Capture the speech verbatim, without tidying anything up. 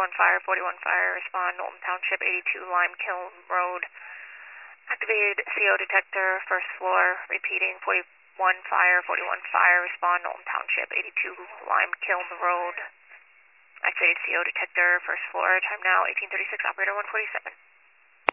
forty-one fire, forty-one fire, respond, Knowlton Township, eighty-two Lime Kiln Road. Activated C O detector, first floor, repeating, forty-one fire, forty-one fire, respond, Knowlton Township, eighty-two Lime Kiln Road. Activated C O detector, first floor, time now eighteen thirty-six, operator one forty-seven.